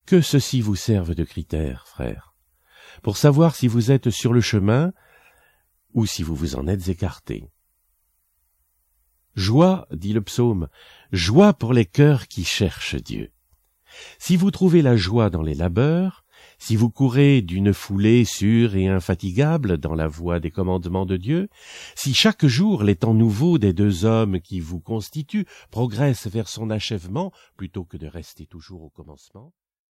Que ceci vous serve de critère, frères, pour savoir si vous êtes sur le chemin ou si vous vous en êtes écarté. Joie, dit le psaume, joie pour les cœurs qui cherchent Dieu. Si vous trouvez la joie dans les labeurs, si vous courez d'une foulée sûre et infatigable dans la voie des commandements de Dieu, si chaque jour les temps nouveaux des deux hommes qui vous constituent progressent vers son achèvement plutôt que de rester toujours au commencement,